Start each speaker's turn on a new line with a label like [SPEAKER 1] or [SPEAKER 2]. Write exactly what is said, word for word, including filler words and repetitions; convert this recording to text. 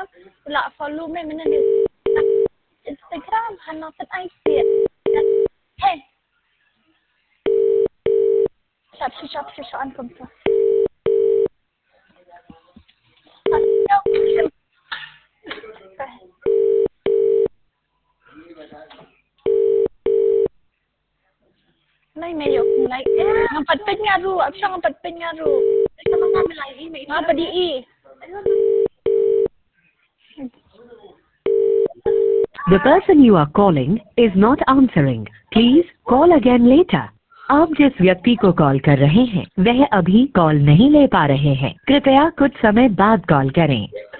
[SPEAKER 1] Instagram, pula follow me mana dia. Instagram Hanasan Aisyah. Hey. Shut shut shut shut on computer. Nay mayo like ngapat pengaru, apa ngapat pengaru. Sama kami lagi mai. Ngapa di i?
[SPEAKER 2] The person you are calling is not answering. Please call again later. आप जिस व्यक्ति को कॉल कर रहे हैं वह अभी कॉल नहीं ले पा रहे हैं। कृपया कुछ समय बाद कॉल करें।